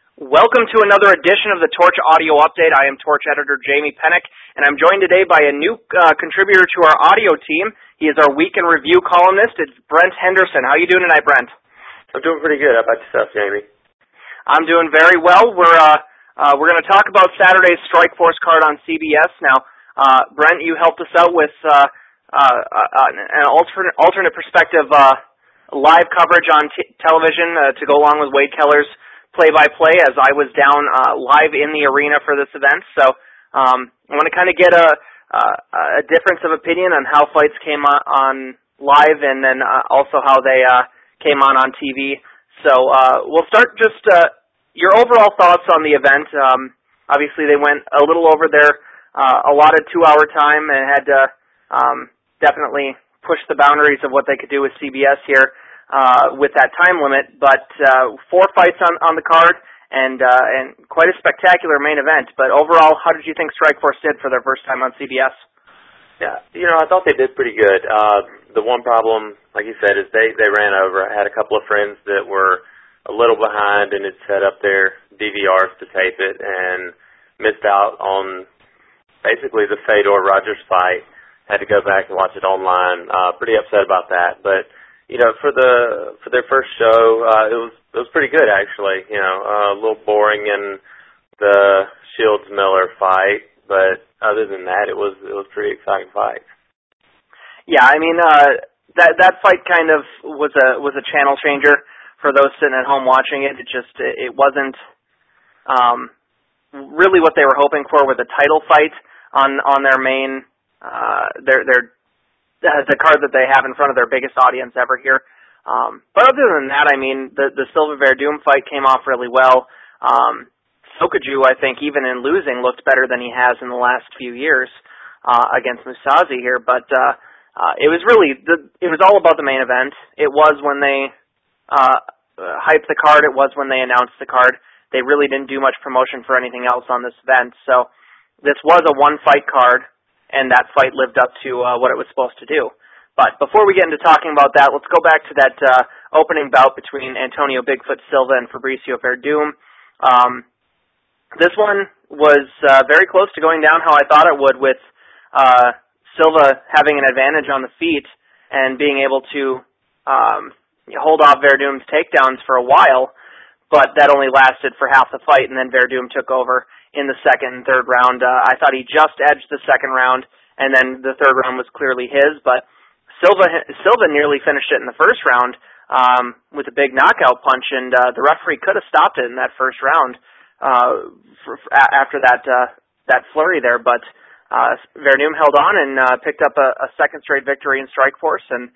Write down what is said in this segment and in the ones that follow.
Welcome to another edition of the Torch Audio Update. I am Torch editor Jamie Pennick, and I'm joined today by a new contributor to our audio team. He is our Week in Review columnist. It's Brent Henderson. How are you doing tonight, Brent? I'm doing pretty good. How about yourself, Jamie? I'm doing very well. We're going to talk about Saturday's Strikeforce card on CBS. Now, Brent, you helped us out with an alternate perspective live coverage on television to go along with Wade Keller's play-by-play, as I was down live in the arena for this event. So I want to kind of get a difference of opinion on how fights came on live, and then also how they came on TV. So we'll start just your overall thoughts on the event. Obviously, they went a little over their allotted 2-hour time and had to definitely push the boundaries of what they could do with CBS here with that time limit. But 4 fights on the card, and quite a spectacular main event. But overall, how did you think Strikeforce did for their first time on CBS? Yeah, I thought they did pretty good. The one problem, like you said, is they ran over. I had a couple of friends that were a little behind and had set up their DVRs to tape it and missed out on basically the Fedor-Rogers fight. Had to go back and watch it online. Pretty upset about that. But for their first show, it was pretty good actually. A little boring in the Shields Miller fight, but other than that, it was pretty exciting fight. Yeah, I mean that fight kind of was a channel changer for those sitting at home watching it. It wasn't really what they were hoping for with a title fight on their main the card that they have in front of their biggest audience ever here. But other than that, I mean, the Silva Verdum fight came off really well. Sokaju, I think, even in losing, looked better than he has in the last few years against Musazi here. But it was it was all about the main event. It was when they hyped the card. It was when they announced the card. They really didn't do much promotion for anything else on this event. So this was a one-fight card, and that fight lived up to what it was supposed to do. But before we get into talking about that, let's go back to that opening bout between Antonio Bigfoot Silva and Fabricio Verdum. This one was very close to going down how I thought it would, with Silva having an advantage on the feet and being able to hold off Verdum's takedowns for a while, but that only lasted for half the fight, and then Verdum took over in the second and third round. I thought he just edged the second round, and then the third round was clearly his, but Silva nearly finished it in the first round with a big knockout punch, and the referee could have stopped it in that first round after that flurry there, but Verdum held on and picked up a second straight victory in Strikeforce, and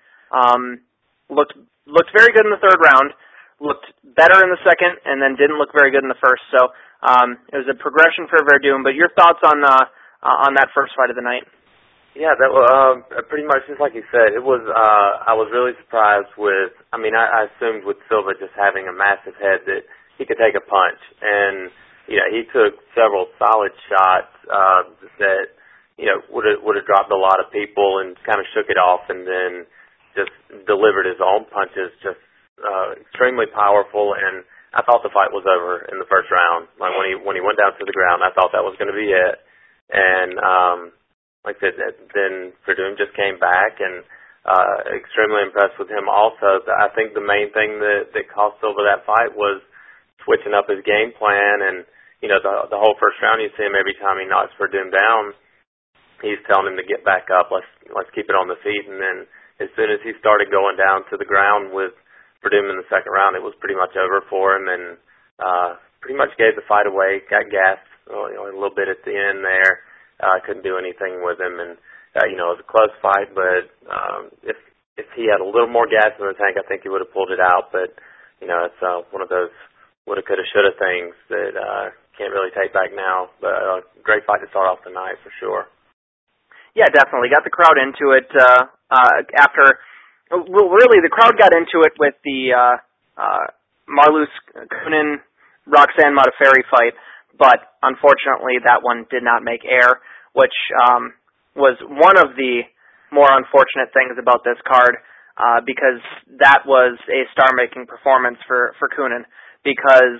looked very good in the third round, looked better in the second, and then didn't look very good in the first. So it was a progression for Verdum. But your thoughts on that first fight of the night? Yeah, that was pretty much just like you said. It was. I was really surprised with. I mean, I assumed with Silva just having a massive head that he could take a punch, and he took several solid shots that would have dropped a lot of people and kind of shook it off, and then just delivered his own punches, just extremely powerful. And I thought the fight was over in the first round. Like when he went down to the ground, I thought that was going to be it. And like I said, then Verdum just came back, and extremely impressed with him also. I think the main thing that cost Silva that fight was switching up his game plan. And the whole first round, you see him every time he knocks Verdum down, he's telling him to get back up. Let's keep it on the feet. And then as soon as he started going down to the ground with Verdum in the second round, it was pretty much over for him, and pretty much gave the fight away. Got gassed a little bit at the end there. Couldn't do anything with him, and it was a close fight. But if he had a little more gas in the tank, I think he would have pulled it out. But it's one of those woulda, coulda, shoulda things that can't really take back now. But a great fight to start off the night for sure. Yeah, definitely. Got the crowd into it after. Well, really, the crowd got into it with the Marloes Coenen Roxanne Modafferi fight, but unfortunately that one did not make air, which was one of the more unfortunate things about this card, because that was a star-making performance for Coenen, because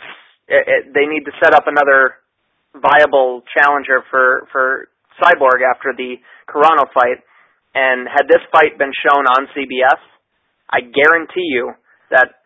they need to set up another viable challenger for Cyborg after the Carano fight. And had this fight been shown on CBS, I guarantee you that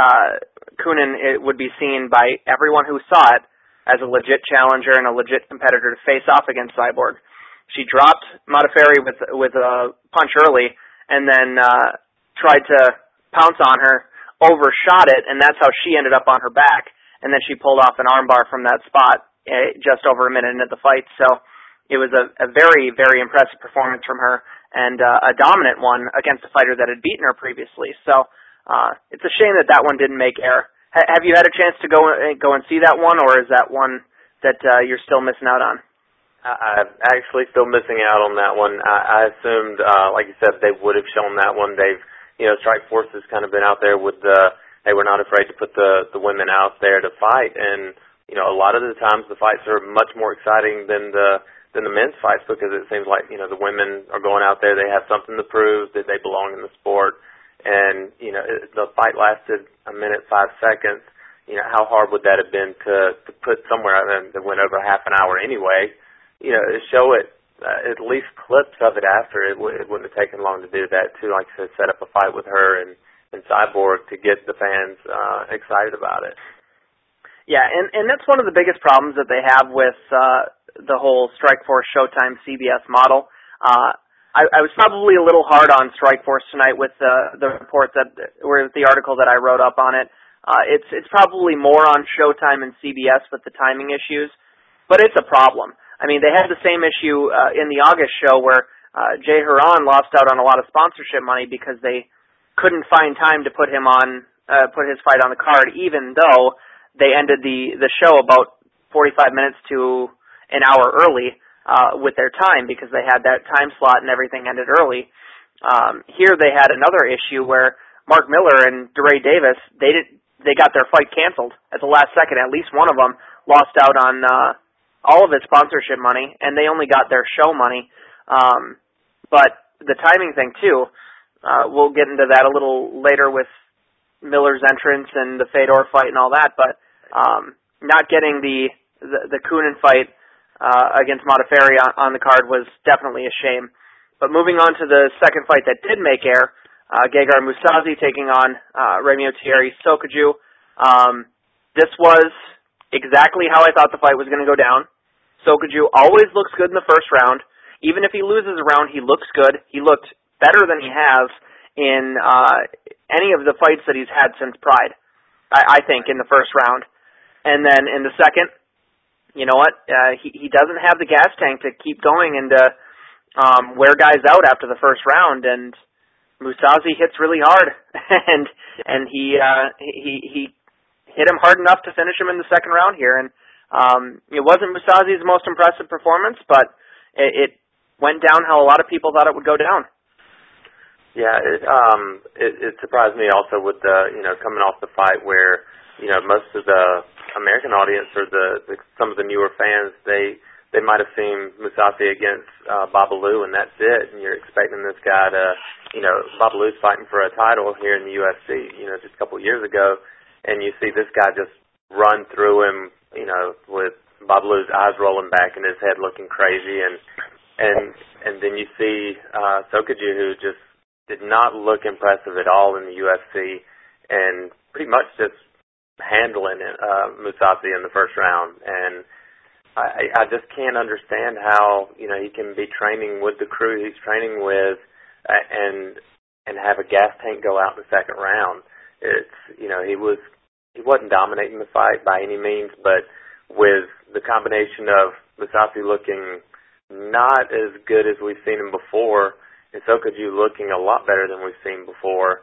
Kunin would be seen by everyone who saw it as a legit challenger and a legit competitor to face off against Cyborg. She dropped Modafferi with a punch early, and then tried to pounce on her, overshot it, and that's how she ended up on her back. And then she pulled off an armbar from that spot just over a minute into the fight. So it was a very, very impressive performance from her, and a dominant one against a fighter that had beaten her previously. So it's a shame that one didn't make air. Have you had a chance to go and see that one, or is that one that you're still missing out on? I'm actually still missing out on that one. I assumed, like you said, they would have shown that one. They've, Strikeforce has kind of been out there with they were not afraid to put the women out there to fight, and a lot of the times the fights are much more exciting than the men's fights, because it seems like the women are going out there, they have something to prove that they belong in the sport. And, the fight lasted a minute, 5 seconds. How hard would that have been to put somewhere that went over half an hour anyway? Show it, at least clips of it after. It wouldn't have taken long to do that, too. Like I said, set up a fight with her and Cyborg to get the fans excited about it. Yeah, and that's one of the biggest problems that they have with the whole Strikeforce Showtime CBS model. I was probably a little hard on Strikeforce tonight with the report or the article that I wrote up on it. It's probably more on Showtime and CBS with the timing issues, but it's a problem. I mean, they had the same issue in the August show where Jay Huron lost out on a lot of sponsorship money because they couldn't find time to put him on, put his fight on the card, even though they ended the show about 45 minutes to an hour early. With their time, because they had that time slot and everything ended early. Here they had another issue where Mark Miller and DeRay Davis, they got their fight canceled at the last second. At least one of them lost out on all of his sponsorship money, and they only got their show money. But the timing thing too, we'll get into that a little later with Miller's entrance and the Fedor fight and all that. But not getting the Kunin fight against Modafferi on the card was definitely a shame. But moving on to the second fight that did make air, Gegard Mousasi taking on Remiot Thierry Sokaju. This was exactly how I thought the fight was going to go down. Sokaju always looks good in the first round. Even if he loses a round, he looks good. He looked better than he has in any of the fights that he's had since Pride, I think, in the first round. And then in the second, you know what? He doesn't have the gas tank to keep going and to wear guys out after the first round. And Mousasi hits really hard, and he hit him hard enough to finish him in the second round here. And it wasn't Mousasi's most impressive performance, but it went down how a lot of people thought it would go down. Yeah, it surprised me also with the coming off the fight where most of the American audience or some of the newer fans, they might have seen Mousasi against Babalu, and that's it. And you're expecting this guy to, Babalu's fighting for a title here in the UFC, just a couple of years ago, and you see this guy just run through him, with Babalu's eyes rolling back and his head looking crazy, and then you see Sokaju, who just did not look impressive at all in the UFC, and pretty much just handling Mousasi in the first round. And I just can't understand how he can be training with the crew he's training with and have a gas tank go out in the second round. It's he wasn't dominating the fight by any means, but with the combination of Mousasi looking not as good as we've seen him before, and Sokaju looking a lot better than we've seen before,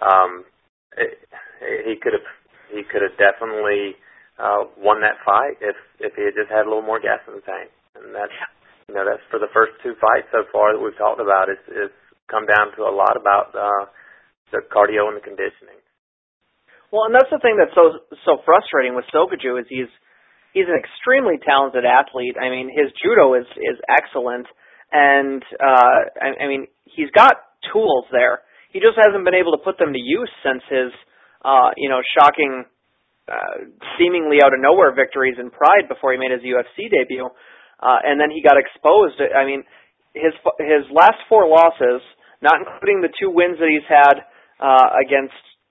he could have definitely won that fight if he had just had a little more gas in the tank. And that's that's for the first two fights so far that we've talked about. It's come down to a lot about the cardio and the conditioning. Well, and that's the thing that's so frustrating with Sokaju is he's an extremely talented athlete. I mean, his judo is excellent, and I mean he's got tools there. He just hasn't been able to put them to use since his shocking seemingly out of nowhere victories in Pride before he made his UFC debut, and then he got exposed. I mean, his last 4 losses, not including the 2 wins that he's had against,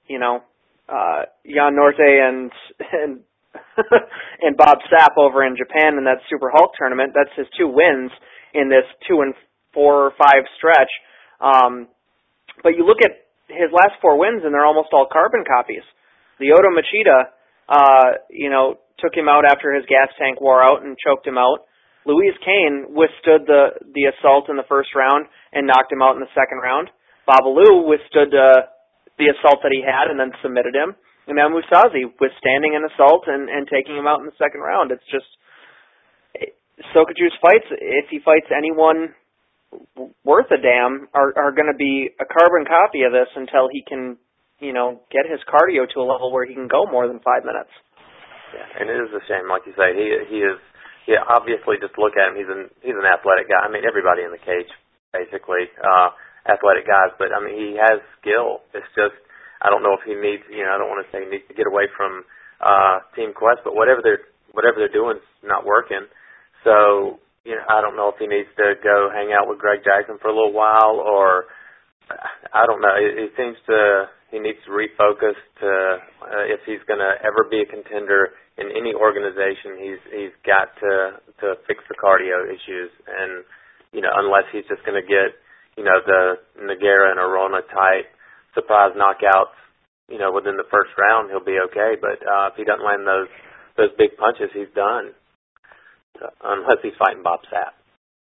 Jan Norte and and Bob Sapp over in Japan in that Super Hulk tournament. That's his 2 wins in this 2 and 4 or 5 stretch. But you look at his last 4 wins, and they're almost all carbon copies. Lyoto Machida, took him out after his gas tank wore out and choked him out. Louise Kane withstood the assault in the first round and knocked him out in the second round. Babalu withstood the assault that he had and then submitted him. And now Musashi withstanding an assault and taking him out in the second round. It's just Sokoudjou's fights, if he fights anyone worth a damn, are going to be a carbon copy of this until he can, get his cardio to a level where he can go more than 5 minutes. Yeah, and it is a shame, like you say. He is. Yeah, obviously, just look at him. He's an athletic guy. I mean, everybody in the cage, basically, athletic guys. But I mean, he has skill. It's just I don't know if he needs. I don't want to say he needs to get away from Team Quest, but whatever they're doing is not working. So I don't know if he needs to go hang out with Greg Jackson for a little while, or I don't know. It seems he needs to refocus to if he's going to ever be a contender in any organization, he's got to fix the cardio issues, and unless he's just going to get the Nogueira and Arona type surprise knockouts within the first round, he'll be okay. But if he doesn't land those big punches, he's done. So, unless he's fighting Bob Sapp.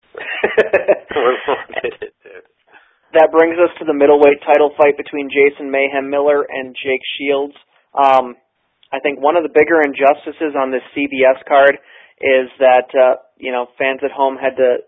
That brings us to the middleweight title fight between Jason Mayhem Miller and Jake Shields. I think one of the bigger injustices on this CBS card is that fans at home had to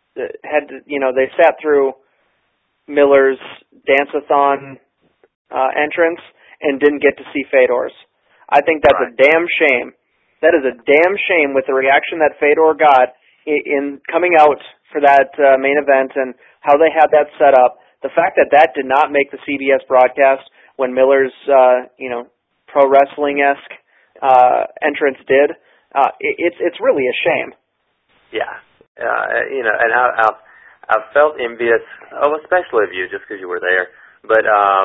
they sat through Miller's dance-a-thon entrance and didn't get to see Fedor's. I think that's a damn shame. That is a damn shame with the reaction that Fedor got in coming out for that main event and how they had that set up. The fact that did not make the CBS broadcast when Miller's pro wrestling-esque entrance did. It's really a shame. Yeah, and I've felt envious, especially of you, just because you were there. But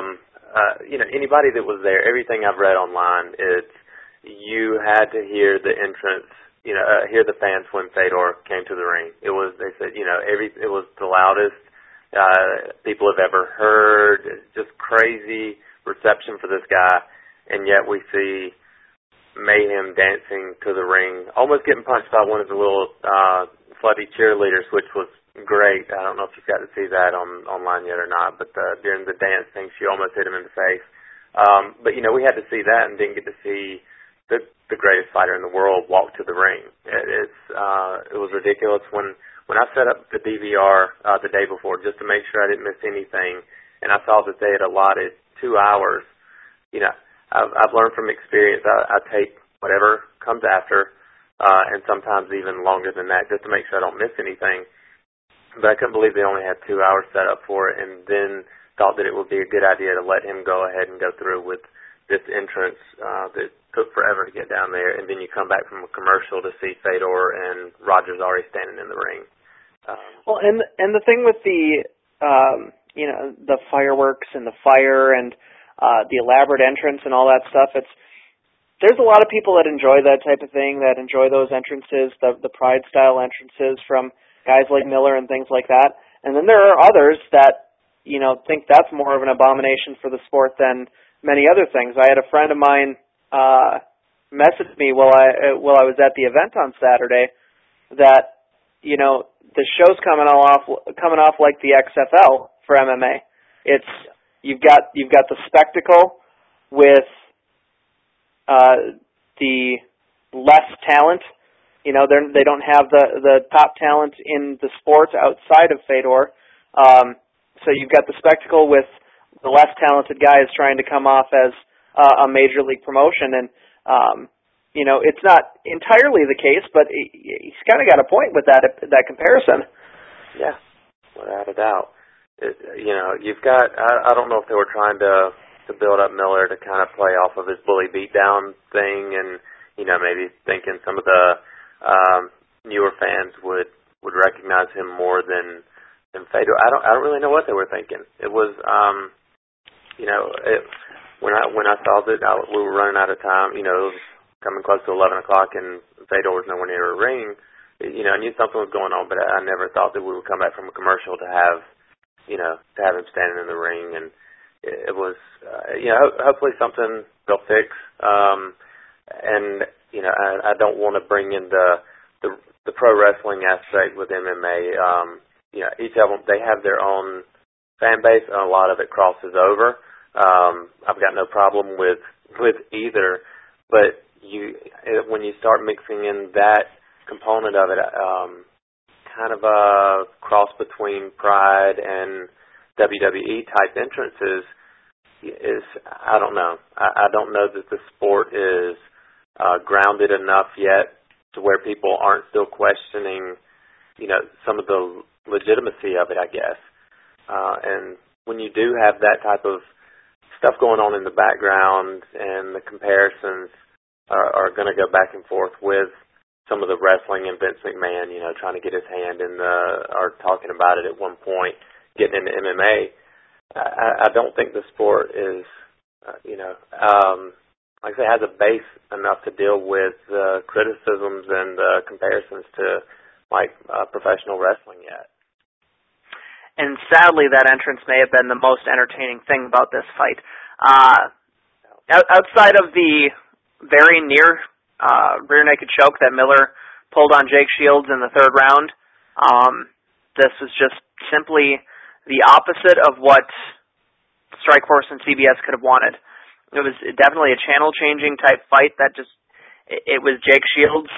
anybody that was there, everything I've read online, you had to hear the entrance, hear the fans when Fedor came to the ring. They said, it was the loudest people have ever heard. It's just crazy reception for this guy. And yet we see Mayhem dancing to the ring, almost getting punched by one of the little slutty cheerleaders, which was great. I don't know if you've got to see that online yet or not, but during the dance thing, she almost hit him in the face. But, we had to see that and didn't get to see the greatest fighter in the world walk to the ring. It was ridiculous. When I set up the DVR the day before just to make sure I didn't miss anything, and I saw that they had allotted 2 hours, I've learned from experience. I take whatever comes after, and sometimes even longer than that, just to make sure I don't miss anything. But I couldn't believe they only had 2 hours set up for it, and then thought that it would be a good idea to let him go ahead and go through with this entrance that took forever to get down there, and then you come back from a commercial to see Fedor and Rogers already standing in the ring. Well, and the thing with the the fireworks and the fire and the elaborate entrance and all that stuff, there's a lot of people that enjoy that type of thing, that enjoy those entrances, the Pride style entrances from guys like Miller and things like that. And then there are others that think that's more of an abomination for the sport than many other things. I had a friend of mine message me while I was at the event on Saturday that the show's coming off like the XFL for MMA. It's you've got the spectacle with the less talent. They don't have the top talent in the sport outside of Fedor. So you've got the spectacle with the less talented guys trying to come off as a major league promotion, and it's not entirely the case, but he's kind of got a point with that comparison. Yeah, without a doubt. You've got. I don't know if they were trying to to build up Miller to kind of play off of his bully beatdown thing, and maybe thinking some of the newer fans would recognize him more than Fedor. I don't really know what they were thinking. It was when I saw that we were running out of time, it was coming close to 11 o'clock and Fedor was nowhere near a ring. I knew something was going on, but I never thought that we would come back from a commercial to have him standing in the ring. And it was, hopefully something they'll fix. And I don't want to bring in the pro wrestling aspect with MMA. Each of them, they have their own fan base, and a lot of it crosses over. I've got no problem with either, but when you start mixing in that component of it, kind of a cross between Pride and WWE type entrances is, I don't know. I don't know that the sport is grounded enough yet to where people aren't still questioning, some of the legitimacy of it, I guess. And when you do have that type of stuff going on in the background, and the comparisons are going to go back and forth with some of the wrestling and Vince McMahon, trying to get his hand in or talking about it at one point, getting into MMA. I don't think the sport is, like I say, has a base enough to deal with the criticisms and the comparisons to professional wrestling yet. And sadly, that entrance may have been the most entertaining thing about this fight. Outside of the very near rear naked choke that Miller pulled on Jake Shields in the third round, this was just simply the opposite of what Strikeforce and CBS could have wanted. It was definitely a channel-changing type fight that it was Jake Shields,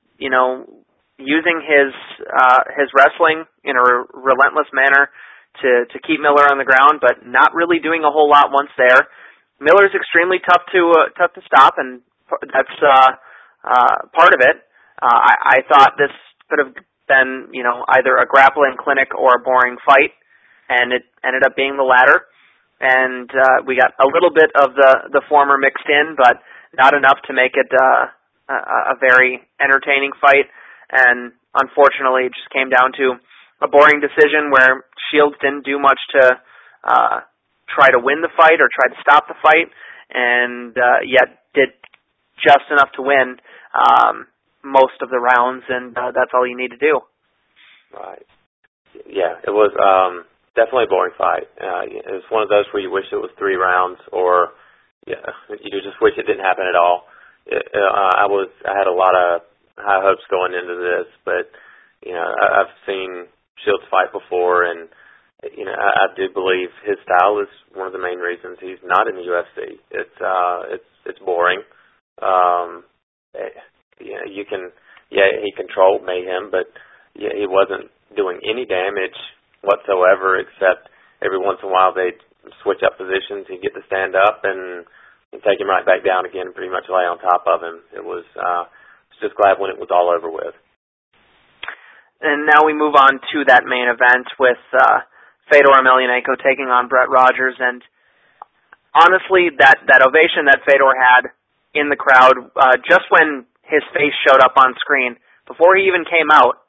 using his wrestling in a relentless manner to keep Miller on the ground, but not really doing a whole lot once there. Miller's extremely tough to stop, and that's part of it. I thought this could have been, either a grappling clinic or a boring fight, and it ended up being the latter. And we got a little bit of the former mixed in, but not enough to make it a very entertaining fight. And unfortunately, it just came down to a boring decision where Shields didn't do much to try to win the fight or try to stop the fight, and yet did just enough to win most of the rounds, and that's all you need to do. Right. Yeah, it was definitely a boring fight. It was one of those where you wish it was 3 rounds, or you just wish it didn't happen at all. I had a lot of high hopes going into this, but I've seen Shields fight before, and I do believe his style is one of the main reasons he's not in the UFC. It's boring. He controlled Mayhem, but he wasn't doing any damage whatsoever, except every once in a while they'd switch up positions, he'd get to stand up and take him right back down again and pretty much lay on top of him. It was just glad when it was all over with. And now we move on to that main event with Fedor Emelianenko taking on Brett Rogers. And honestly, that ovation that Fedor had in the crowd, just when his face showed up on screen, before he even came out,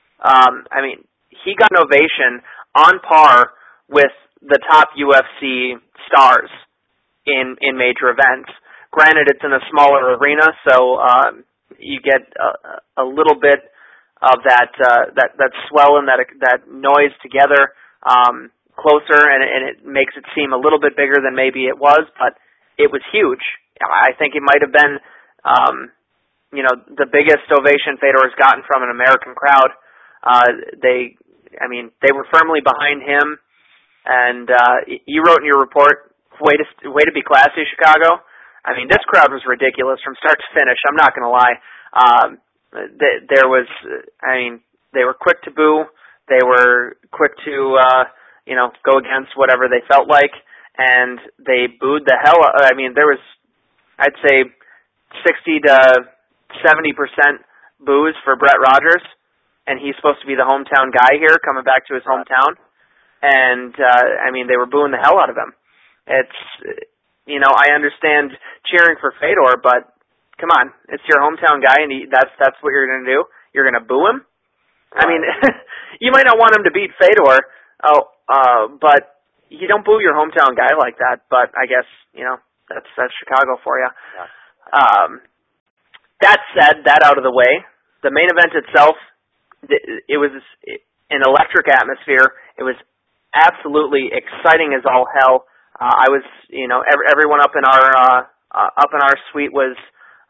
he got an ovation on par with the top UFC stars in major events. Granted, it's in a smaller arena, so you get a little bit of that swell and that noise together closer, and it makes it seem a little bit bigger than maybe it was, but it was huge. I think it might have been the biggest ovation Fedor has gotten from an American crowd. They were firmly behind him, and you wrote in your report, way to be classy, Chicago. This crowd was ridiculous from start to finish. I'm not going to lie. They were quick to boo. They were quick to, go against whatever they felt like, and they booed the hell out. There was, I'd say, 60 to 70% boos for Brett Rogers, and he's supposed to be the hometown guy here, coming back to his hometown. And, they were booing the hell out of him. I understand cheering for Fedor, but come on, it's your hometown guy, and that's what you're going to do? You're going to boo him? Right. I mean, you might not want him to beat Fedor, but you don't boo your hometown guy like that. But I guess, that's Chicago for you. Yeah. That said, that out of the way, the main event itself, it was an electric atmosphere. It was absolutely exciting as all hell. I was, everyone up in our suite was,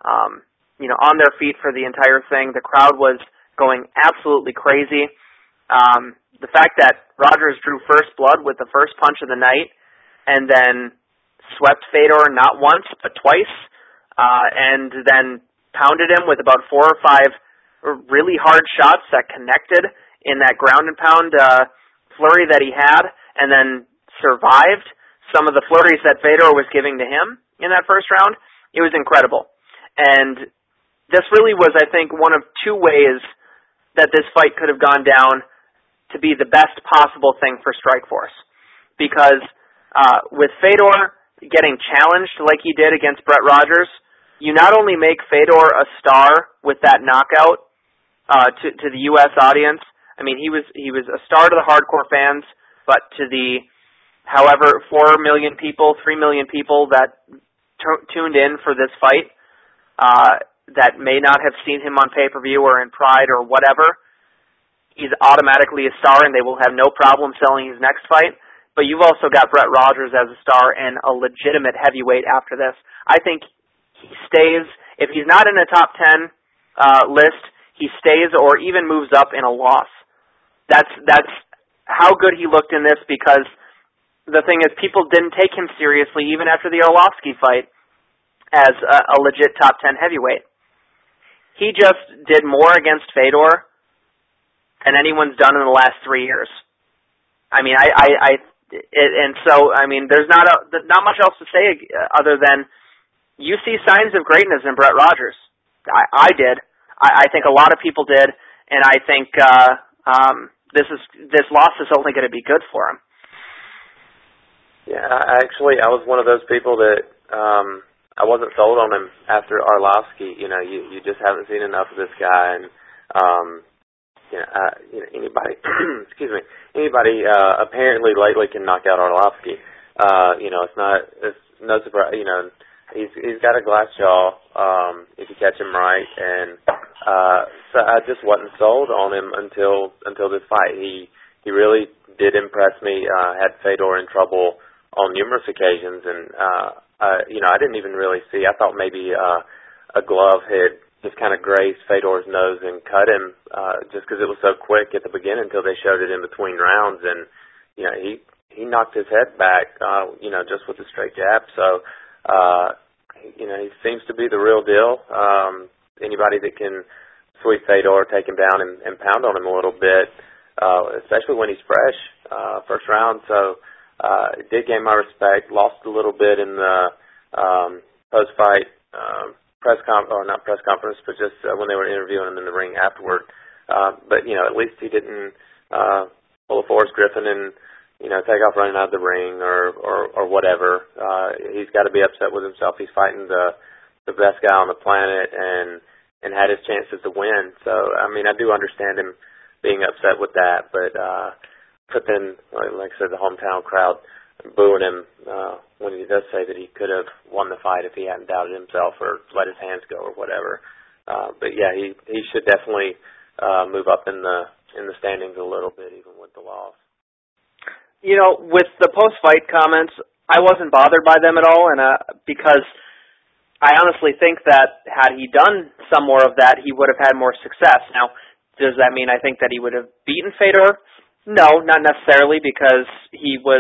on their feet for the entire thing. The crowd was going absolutely crazy. The fact that Rogers drew first blood with the first punch of the night, and then swept Fedor not once but twice, and then pounded him with about 4 or 5 really hard shots that connected in that ground and pound flurry that he had, and then survived some of the flurries that Fedor was giving to him in that first round. It was incredible. And this really was, I think, one of 2 ways that this fight could have gone down to be the best possible thing for Strikeforce. Because with Fedor getting challenged like he did against Brett Rogers, you not only make Fedor a star with that knockout to the U.S. audience. I mean, he was a star to the hardcore fans, but to the however 4 million people, 3 million people that tuned in for this fight that may not have seen him on pay-per-view or in Pride or whatever, he's automatically a star, and they will have no problem selling his next fight. But you've also got Brett Rogers as a star and a legitimate heavyweight after this. I think he stays, if he's not in a top 10 list, he stays or even moves up in a loss. That's how good he looked in this, because the thing is, people didn't take him seriously even after the Arlovsky fight as a legit top 10 heavyweight. He just did more against Fedor than anyone's done in the last 3 years. I mean, there's not much else to say other than you see signs of greatness in Brett Rogers. I did. I think a lot of people did, and I think this loss is only going to be good for him. Yeah, I was one of those people that I wasn't sold on him after Arlovsky. You just haven't seen enough of this guy, and anybody, excuse me, anybody apparently lately can knock out Arlovsky. It's no surprise. He's got a glass jaw if you catch him right, and so I just wasn't sold on him until this fight. He really did impress me. Had Fedor in trouble on numerous occasions, and I didn't even really see. I thought maybe a glove had just kind of grazed Fedor's nose and cut him, just because it was so quick at the beginning until they showed it in between rounds, and he knocked his head back, just with a straight jab. So. He seems to be the real deal. Anybody that can sweep Fedor, take him down, and pound on him a little bit, especially when he's fresh, first round. So it did gain my respect. Lost a little bit in the post-fight not press conference, but just when they were interviewing him in the ring afterward. But at least he didn't pull a Forrest Griffin and take off running out of the ring or whatever. He's got to be upset with himself. He's fighting the best guy on the planet and had his chances to win. So, I mean, I do understand him being upset with that, but then, like I said, the hometown crowd booing him when he does say that he could have won the fight if he hadn't doubted himself or let his hands go or whatever. But yeah, he should definitely move up in the standings a little bit, even with the loss. With the post-fight comments, I wasn't bothered by them at all, and because I honestly think that had he done some more of that, he would have had more success. Now, does that mean I think that he would have beaten Fedor? No, not necessarily, because he was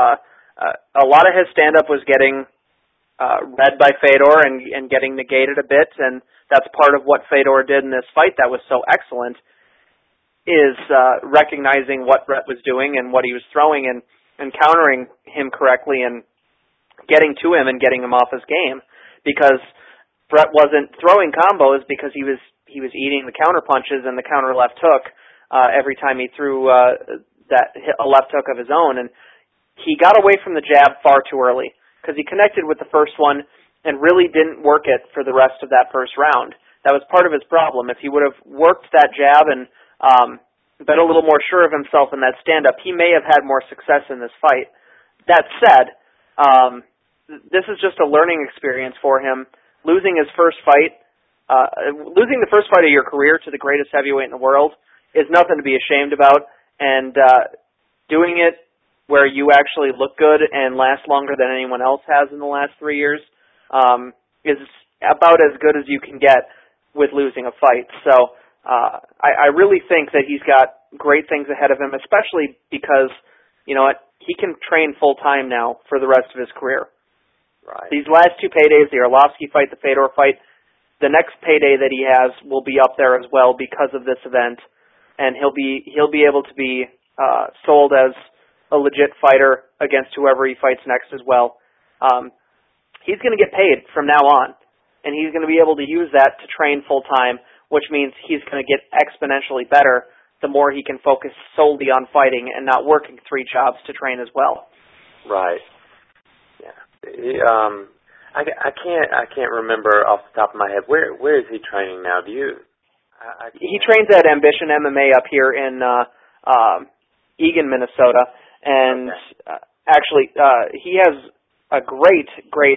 a lot of his stand-up was getting read by Fedor and getting negated a bit, and that's part of what Fedor did in this fight that was so excellent, is recognizing what Brett was doing and what he was throwing and countering him correctly and getting to him and getting him off his game. Because Brett wasn't throwing combos because he was eating the counter punches and the counter left hook every time he threw a left hook of his own, and he got away from the jab far too early. because he connected with the first one and really didn't work it for the rest of that first round. That was part of his problem. If he would have worked that jab and been a little more sure of himself in that stand-up, he may have had more success in this fight. That said, this is just a learning experience for him. Losing his first fight, losing the first fight of your career to the greatest heavyweight in the world is nothing to be ashamed about, and doing it where you actually look good and last longer than anyone else has in the last 3 years is about as good as you can get with losing a fight. So I really think that he's got great things ahead of him, especially because, you know what, he can train full-time now for the rest of his career. Right. These last two paydays, the Arlovsky fight, the Fedor fight, the next payday that he has will be up there as well because of this event, and he'll be able to be sold as a legit fighter against whoever he fights next as well. He's going to get paid from now on, and he's going to be able to use that to train full-time, which means he's going to get exponentially better the more he can focus solely on fighting and not working 3 jobs to train as well. Right. Yeah. I can't remember off the top of my head. Where is he training now? He trains at Ambition MMA up here in Eagan, Minnesota, and actually he has a great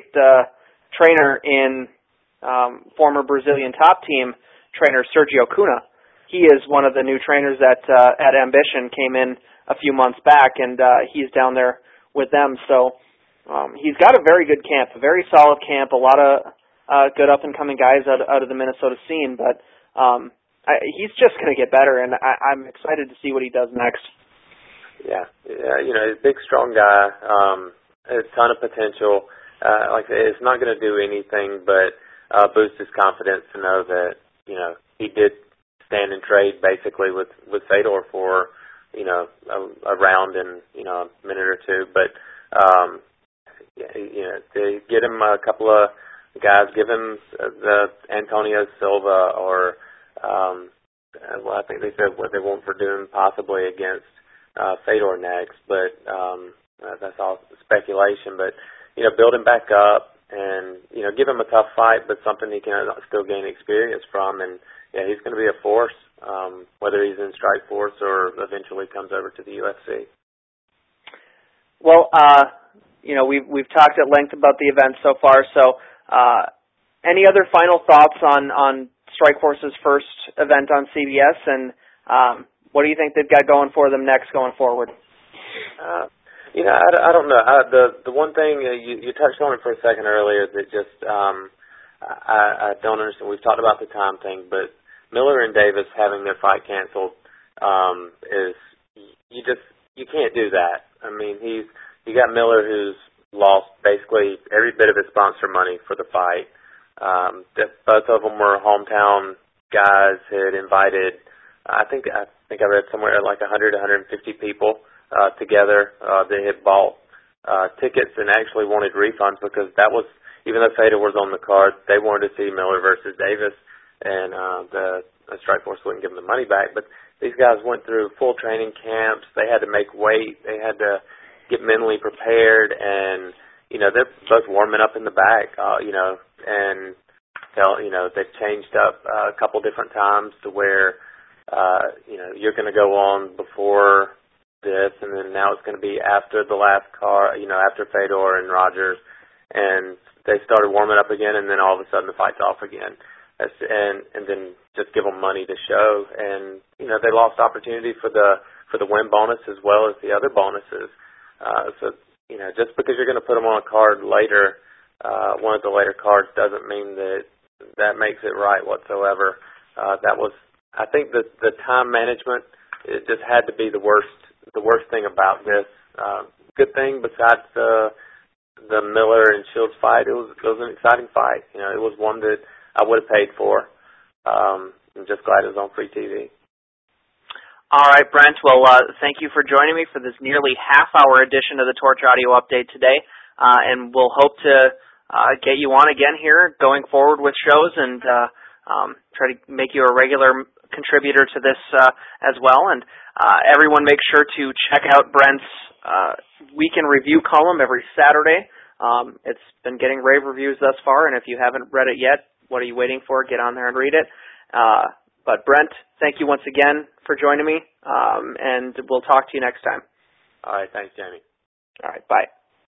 trainer in former Brazilian top team trainer Sergio Cunha. He is one of the new trainers at Ambition, came in a few months back, and he's down there with them. So he's got a very good camp, a very solid camp, a lot of good up-and-coming guys out of the Minnesota scene. But he's just going to get better, and I'm excited to see what he does next. Yeah, you know, he's a big, strong guy, a ton of potential. Like I said, it's not going to do anything but boost his confidence to know that, you know, he did stand and trade basically with Fedor for, you know, a round and, you know, a minute or two. But, you know, to get him a couple of guys, give him the Antonio Silva or, well, I think they said what they want for doing possibly against Fedor next, but that's all speculation. But, you know, build him back up and, you know, give him a tough fight, but something he can still gain experience from. And, yeah, he's going to be a force, whether he's in Strikeforce or eventually comes over to the UFC. Well, you know, we've talked at length about the event so far. So, any other final thoughts on Strikeforce's first event on CBS, and what do you think they've got going for them next going forward? You know, I don't know. The one thing you touched on it for a second earlier that just I don't understand. We've talked about the time thing, but Miller and Davis having their fight canceled is you can't do that. I mean, you got Miller who's lost basically every bit of his sponsor money for the fight. Both of them were hometown guys, had invited. I think I read somewhere like 100, 150 people together. They had bought tickets and actually wanted refunds because that was, even though Fedor was on the card, they wanted to see Miller versus Davis, and the Strikeforce wouldn't give them the money back. But these guys went through full training camps. They had to make weight. They had to get mentally prepared, and you know, they're both warming up in the back. You know, and you know, they've changed up a couple different times to where you know, you're going to go on before this, and then now it's going to be after the last car, you know, after Fedor and Rogers, and they started warming up again, and then all of a sudden the fight's off again, and then just give them money to show, and you know, they lost opportunity for the win bonus as well as the other bonuses. So you know, just because you're going to put them on a card later, one of the later cards doesn't mean that makes it right whatsoever. That was, I think, the time management. It just had to be the worst thing about this. Good thing besides the Miller and Shields fight, it was an exciting fight. You know, it was one that I would have paid for. I'm just glad it was on free TV. All right, Brent. Well, thank you for joining me for this nearly half-hour edition of the Torch Audio Update today, and we'll hope to get you on again here going forward with shows and try to make you a regular contributor to this as well. And everyone make sure to check out Brent's Week in Review column every Saturday It's been getting rave reviews thus far, and if you haven't read it yet, what are you waiting for? Get on there and read it. But Brent, thank you once again for joining me, and we'll talk to you next time. All right, thanks, Jamie. All right, bye.